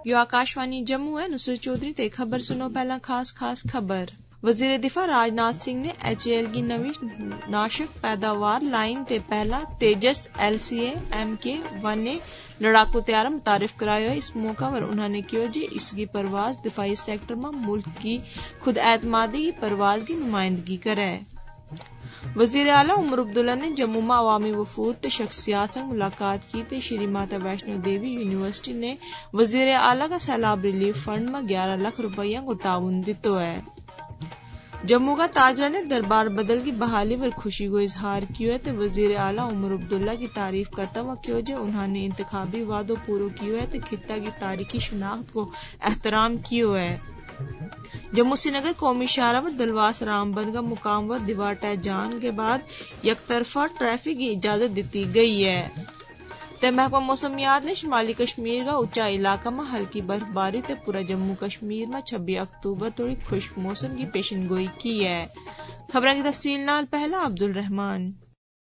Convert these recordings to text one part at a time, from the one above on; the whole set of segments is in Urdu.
यो आकाशवाणी जम्मू है। नुसरत चौधरी ते खबर सुनो। पहला खास खबर। वजीर दिफा राजनाथ सिंह ने HAL की नवी नाशक पैदावार लाइन ते पहला तेजस LCA MK-1A लड़ाकू तैयारा मुतारिफ कराया। इस मौका पर उन्होंने कहा जी इसकी परवाज दिफाई सेक्टर में मुल्क की खुद एतमादी की परवाज की नुमाइंदगी करे। वजीर आला उमर अब्दुल्ला ने जम्मू में अवामी वफूद ते शख्सियात से मुलाकात की ते श्री माता वैष्णो देवी यूनिवर्सिटी ने वजीर आला का सैलाब रिलीफ फंड में 11 लाख रुपया को ताउन दितो है। जम्मू का ताजरा ने दरबार बदल की बहाली पर खुशी को इजहार किया है तो वजीर आला उमर अब्दुल्ला की तारीफ करता हुआ क्यों जो उन्होंने इंतखाबी वादों पूरा किया है तो खित्ता की तारीखी शनाख्त को एहतराम किया है। जम्मू श्रीनगर कौमी शाहरा पर दलवास रामबन का मुकाम व दीवार तय जान के बाद यकतरफा ट्रैफिक की इजाजत दी गई है। ते महकमा मौसमियात ने शुमाली कश्मीर का उच्चा इलाका में हल्की बर्फबारी ते पूरा जम्मू कश्मीर में 26 अक्टूबर थोड़ी खुश्क मौसम की पेशनगोई की है। खबरों की तफसील नाल पहला अब्दुल रहमान।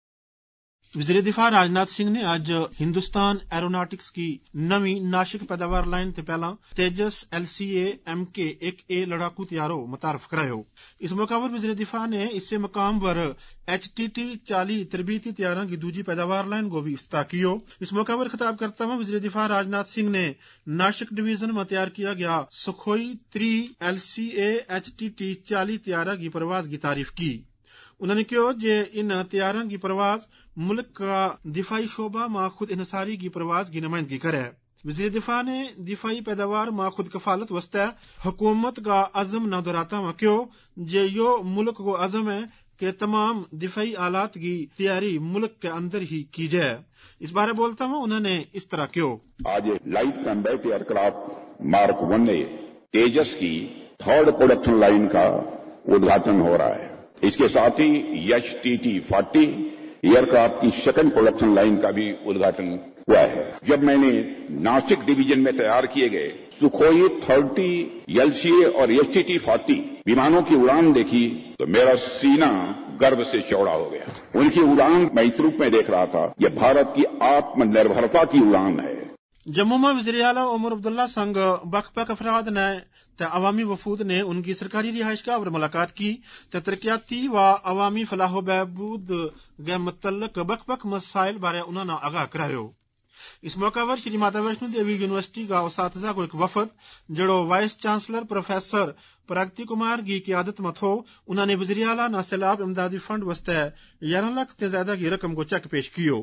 वज़ीर दिफा राजनाथ सिंह ने आज हिंदुस्तान एरोनॉटिक्स की नवी नाशिक पैदावार लाइन ते पहला तेजस LCA MK-1A लड़ाकू तैयारो मुतारफ करायो। इस मौका पर वज़ीर दिफा ने इससे मकाम पर HTT 40 तरबीती तैयारा की दूजी पैदावार लाइन को भी इफ्तिताह कियो। इस मौका पर खिताब करता हुआ वज़ीर दिफा राजनाथ सिंह ने नाशिक डिवीजन में तैयार किया गया सुखोई 3 LCA HTT 40 तैयारा की परवाज की तारीफ की। उन्होंने कहा जे इन तैयारा की परवाज मुल्क का दिफाई शोबा मां खुद इनसारी की परवाज की नुमाइंदगी करे। वज़ीर दिफा ने दिफाई पैदावार मां खुद कफालत वस्ते हुकूमत का अज़म न दोहराता हुआ क्यों जे यो मुल्क को अज़म है कि तमाम दिफाई आलात की तैयारी मुल्क के अंदर ही की जाए। इस बारे बोलता हुआ उन्होंने इस तरह क्यों आज light combat aircraft mark 1A Tejas की 3rd प्रोडक्शन लाइन का उद्घाटन हो रहा है। इसके साथ ही HTT 40 एयरक्राफ्ट की 2nd प्रोडक्शन लाइन का भी उद्घाटन हुआ है। जब मैंने नासिक डिवीजन में तैयार किए गए सुखोई 30 LCA और HTT 40 विमानों की उड़ान देखी तो मेरा सीना गर्व से चौड़ा हो गया। उनकी उड़ान मैं इस रूप में देख रहा था, यह भारत की आत्मनिर्भरता की उड़ान है। जम्मू में वज़ीर आला उमर अब्दुल्ला संग बख अफराद ने अवामी वफूद ने उनकी सरकारी रिहाइशगाह पर मुलाकात की तो तरक्याती व अवामी फलाह बहबूद के मुतल्लक बख मसाइल बारे उन्होंने आगाह करायो। इस मौका पर श्री माता वैष्णो देवी यूनिवर्सिटी का उसातिज़ा को एक वफद जड़ो vice chancellor professor Pragati Kumar की क़ियादत में थो उन्होंने वज़ीर आला ना सैलाब इमदादी फंड वस्ते 11 लाख से ज्यादा की रकम को चेक पेश कियो।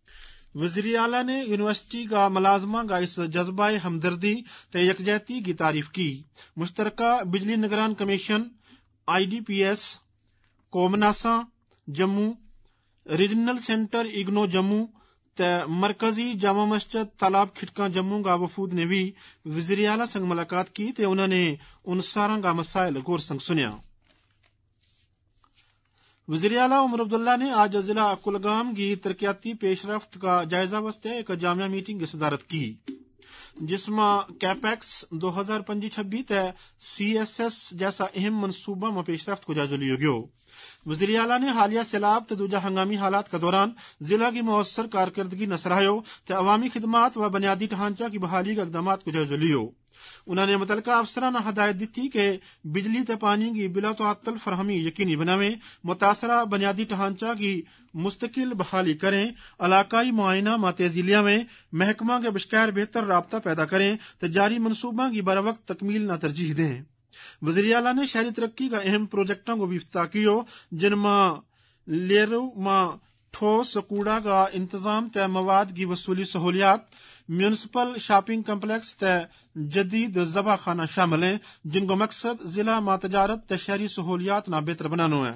वज़ीर आला ने यूनिवर्सिटी का मुलाजमा का इस जज्बाए हमदर्दी ते यकजहती की तारीफ की। मुश्तरका बिजली निगरान कमीशन IDPS कोमनासा जम्मू रीजनल सेंटर इग्नो जम्मू ते मरकजी जामा मस्जिद तालाब खिटका जम्मू का वफूद ने भी वज़ीर आला संग मुलाकात की ते उन्होंने उन सारा का मसाइल गौर संग सुनिया। वज़ीर आला उमर अब्दुल्ला ने आज जिला कुलगाम की तरक्याती पेशरफ्त का जायजा वस्ते एक जामिया मीटिंग की सदारत की जिसमें कैपेक्स 2025-26 ते CSS जैसा अहम मनसूबा में पेशरफ्त को जायजा लिया गया। वज़ीर आला ने हालिया सैलाब ते दूजा हंगामी हालात के दौरान जिला की मौसर कारकर्दगी न सराहो ते अवामी खिदमात व बुनियादी ढांचा की बहाली के इकदाम को जायजा लियो। उन्होंने मुतलका अफसरान हदायत दी कि बिजली ते पानी की बिला तअत्तुल फरहमी यकीनी बनावे, मुतासरा बुनियादी ढांचा की मुस्तकिल बहाली करें, इलाकाई मुआयना में तेजी लियावें, महकमा के बश्कार बेहतर राबता पैदा करें तो जारी मनसूबा की बर वक्त तकमील न तरजीह दें। वज़ीर आला ने शहरी तरक्की का अहम प्रोजेक्टों को भी इफ्तिताह कियो जिनमें लेरू में ठोस कूड़ा का इंतजाम तय मवाद की वसूली सहूलियात म्यूनिसिपल शॉपिंग कम्प्लेक्स तय जदीद जबा खाना शामिल हैं जिनको मकसद जिला मा तजारत तय शहरी सहूलियात ना बेहतर बनाना है।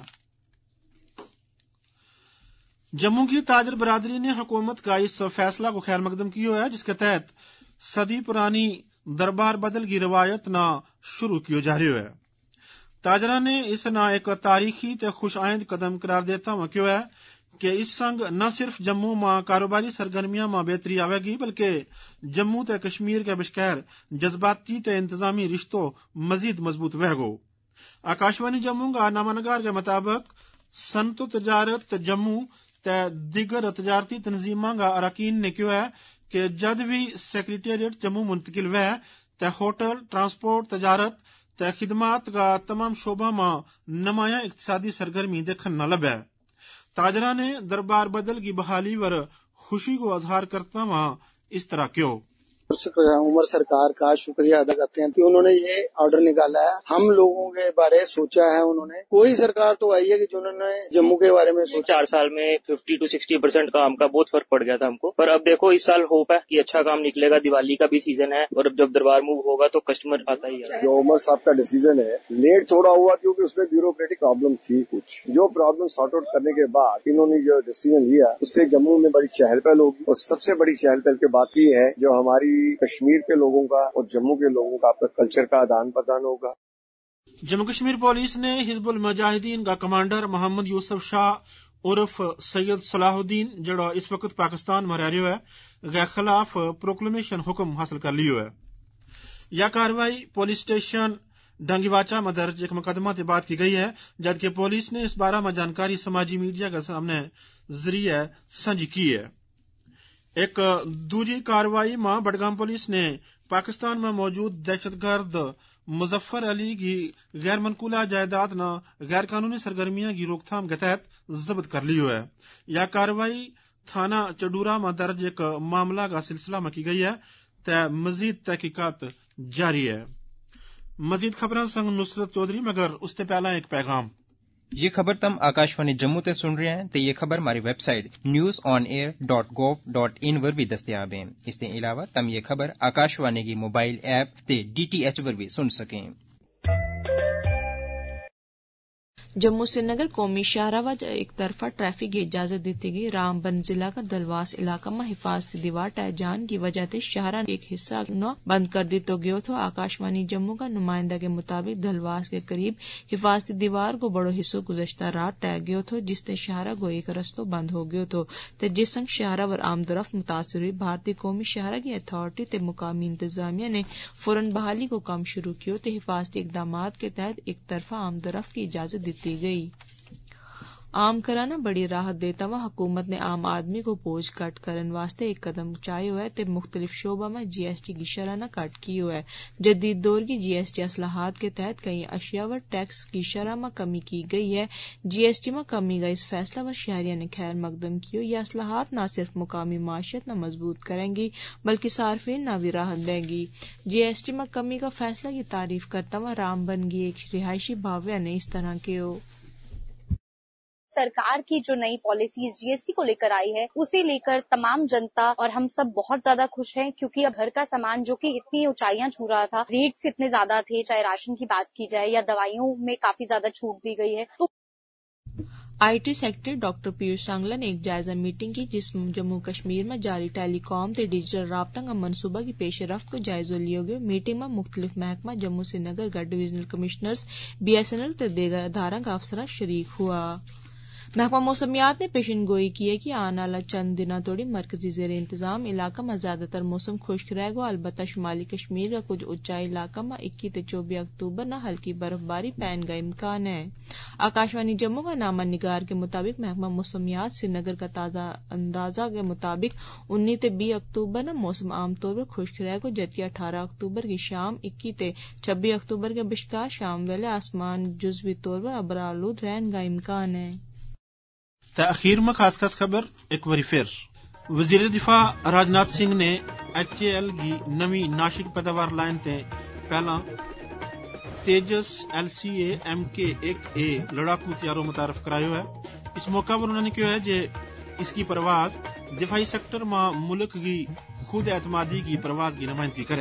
जम्मू की ताजर बरादरी ने हुकूमत का इस फैसला को खैर मकदम किया है जिसके तहत सदी पुरानी दरबार बदल की रवायत ना शुरू किया जा रही है। ताजरा ने इस ना एक तारीखी ते खुश आइंद कदम करार देता हुआ क्यों है कि इस संग न सिर्फ जम्मू में कारोबारी सरगर्मियां में बेहतरी आवेगी बल्कि जम्मू ते कश्मीर के बश्कार जज्बाती ते इंतजामी रिश्तों मजीद मजबूत होगो। आकाशवाणी जम्मू का नामानगार के मुताबिक सनत तजारत जम्मू ते दिगर तजारती तंजीमां का अरकान ने क्यों है कि जद भी सेक्रेटेरिएट जम्मू मुंतकिल हुआ تے ہوٹل ٹرانسپورٹ تجارت تے خدمات کا تمام شعبہ میں نمایاں اقتصادی سرگرمی دیکھن نہ لبے. تاجرہ نے دربار بدل کی بحالی پر خوشی کو اظہار کرتا ہوا اس طرح کیوں. عمر سرکار کا شکریہ ادا کرتے ہیں کہ انہوں نے یہ آرڈر نکالا ہے. ہم لوگوں کے بارے سوچا ہے انہوں نے. کوئی سرکار تو آئی ہے کہ جنہوں نے جموں کے بارے میں سوچا. 4 سال میں 50 to 60% کام کا بہت فرق پڑ گیا تھا ہم کو. پر اب دیکھو اس سال ہوپ ہے کہ اچھا کام نکلے گا. دیوالی کا بھی سیزن ہے اور اب جب دربار موو ہوگا تو کسٹمر آتا ہی ہے. جو عمر صاحب کا ڈیسیزن ہے لیٹ تھوڑا ہوا کیونکہ اس میں بیوروکریٹک پرابلم تھی. کچھ جو پرابلم سارٹ آؤٹ کرنے کے بعد انہوں نے جو ڈیسیزن لیا اس سے جموں میں بڑی چہل پہل ہوگی. اور سب سے بڑی چہل پہل کی بات یہ ہے جو ہماری کشمیر کے لوگوں کا اور جموں کے لوگوں کا کلچر کا آدان پردان ہوگا. جموں کشمیر پولیس نے حزب المجاہدین کا کمانڈر محمد یوسف شاہ عرف سید صلاح الدین جڑا اس وقت پاکستان میں رہ رہے ہے کے خلاف پروکلمیشن حکم حاصل کر لیو ہے. یہ کاروائی پولیس اسٹیشن ڈنگی واچا میں درج ایک مقدمہ کے بعد کی گئی ہے جبکہ پولیس نے اس بارے میں جانکاری سماجی میڈیا کے سامنے ذریعہ سنجی کی ہے. ایک دوسری کاروائی میں بڈگام پولیس نے پاکستان میں موجود دہشت گرد مظفر علی کی غیر منقولہ جائیداد نہ غیر قانونی سرگرمیاں کی روک تھام کے تحت ضبط کر لی ہے. یہ کاروائی تھانہ چڈورا میں درج ایک معاملہ کا سلسلہ میں کی گئی ہے تے مزید تحقیقات جاری ہے. مزید خبریں سنگ نصرت چودھری مگر اس سے پہلا ایک پیغام. یہ خبر تم آکاشوانی جموں تے سن رہے ہیں تے یہ خبر ہماری ویب سائٹ news.on-air.gov.in پر بھی دستیاب ہے. اس کے علاوہ تم یہ خبر آکاشوانی کی موبائل ایپ تے DTH پر بھی سن سکیں. جموں سری نگر قومی شاہراہ وجہ ایک طرفہ ٹریفک کی اجازت دیتی گئی. رام بن ضلع کا دلواس علاقہ میں حفاظتی دیوار ٹہ جان کی وجہ سے شاہراہ ایک حصہ نو بند کر دی تو گیو تھو. آکاشوانی جموں کا نمائندہ کے مطابق دلواس کے قریب حفاظتی دیوار کو بڑو حصہ گزشتہ رات ٹہ گیو تھو جس سے شاہراہ کو ایک رستو بند ہو گیو تھو تے جس سنگ شاہراہ ور آمد و رفت متاثر ہوئی. بھارتی قومی شاہراہ کی اتھارٹی تے مقامی انتظامیہ نے فوراً بحالی کو کام شروع کیو تے حفاظتی اقدامات کے تحت ایک طرفہ آمد و رفت کی اجازت دیتی گئی. عام کرانا بڑی راحت دیتا ہوا حکومت نے عام آدمی کو بوجھ کٹ کرن واسطے ایک قدم اٹھائے ہوئے تے مختلف شعبہ میں GST کی شرح نہ کٹ کی ہوئے. جدید دور کی GST اصلاحات کے تحت کئی اشیاء و ٹیکس کی شرح میں کمی کی گئی ہے. GST میں کمی کا اس فیصلہ پر شہریوں نے خیر مقدم کیو. یہ اصلاحات نہ صرف مقامی معیشت نہ مضبوط کریں گی بلکہ صارفین نہ بھی راحت دیں گی. GST میں کمی کا فیصلہ کی تعریف کرتا ہوا رام بن گی ایک رہائشی بھاویہ نے اس طرح کیو. سرکار کی جو نئی پالیسیز GST کو لے کر آئی ہے اسے لے کر تمام جنتا اور ہم سب بہت زیادہ خوش ہیں کیونکہ اب گھر کا سامان جو کہ اتنی اونچائیاں چھو رہا تھا, ریٹس اتنے زیادہ تھے, چاہے راشن کی بات کی جائے یا دوائیوں میں کافی زیادہ چھوٹ دی گئی ہے. تو IT secretary doctor Piyush Sangla نے ایک جائزہ میٹنگ کی جس میں جموں کشمیر میں جاری ٹیلی کام تے ڈیجیٹل رابطہ کا منصوبہ کی پیش رفت کو جائزہ لیا گیا. میٹنگ میں مختلف محکمہ جموں سری نگر کا ڈویژنل کمشنرز BSNL تے دیگر اداروں کا افسران شریک ہوا. محکمہ موسمیات نے پیشن گوئی کی ہے کہ آنے والا چند دنوں توڑی مرکزی زیر انتظام علاقہ میں زیادہ تر موسم خشک رہے گا. البتہ شمالی کشمیر کا کچھ اونچائی علاقہ میں 21 تے 24 اکتوبر نہ ہلکی برف باری پین کا امکان ہے. آکاشوانی جموں کا نامہ نگار کے مطابق محکمہ موسمیات سری نگر کا تازہ اندازہ کے مطابق 19 تے 20 اکتوبر نہ موسم عام طور پر خشک رہے گا جبکہ 18 اکتوبر کی شام 21 تے 26 اکتوبر کے بشکار شام ویلے آسمان جزوی طور پر ابرآلود رہن کا امکان ہے. تاخیر میں خاص خبر ایک بار پھر وزیر دفاع راجناتھ سنگھ نے HAL کی نوی ناشک پیداوار لائن تے پہلا تیجس LCA MK-1A لڑاکو تیارو متعارف کرایا ہے. اس موقع پر انہوں نے کہا ہے کہ اس کی پرواز دفاعی سیکٹر میں ملک کی خود اعتمادی کی پرواز کی نمائندگی کرے.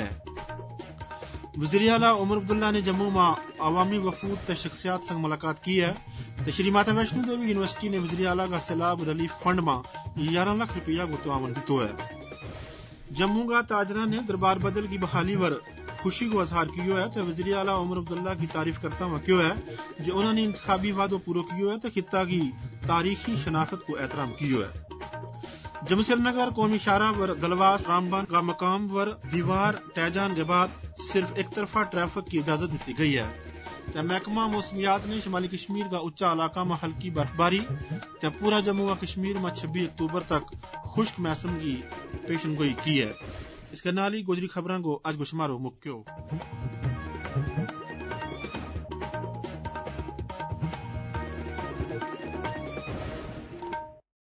وزیر اعلیٰ عمر عبداللہ نے جموں میں عوامی وفود تے شخصیات سے ملاقات کی ہے. شری ماتا ویشنو دیوی یونیورسٹی نے وزیر اعلیٰ کا سیلاب ریلیف فنڈ میں 11 لاکھ روپیہ کو تعاون دیتا ہے. جموں کا تاجرہ نے دربار بدل کی بحالی پر خوشی کو اظہار کیا ہے تو وزیر اعلیٰ عمر عبداللہ کی تعریف کرتا ہوا کیوں ہے جو انہوں نے انتخابی وعدوں پورا کیا ہے تو خطہ کی تاریخی شناخت کو احترام کیا ہے. جموں سری نگر قومی شاہراہ ور دلواس رامبان کا مقام ور دیوار ٹہ جان کے بعد صرف ایک طرفہ ٹریفک کی اجازت دیتی گئی ہے. محکمہ موسمیات نے شمالی کشمیر کا اونچا علاقہ میں ہلکی برف باری پورا جموں و کشمیر میں 26 اکتوبر تک خشک موسم کی پیشن گوئی کی ہے. اس کے نال ہی گزری خبراں کو اج گشمارو مکیو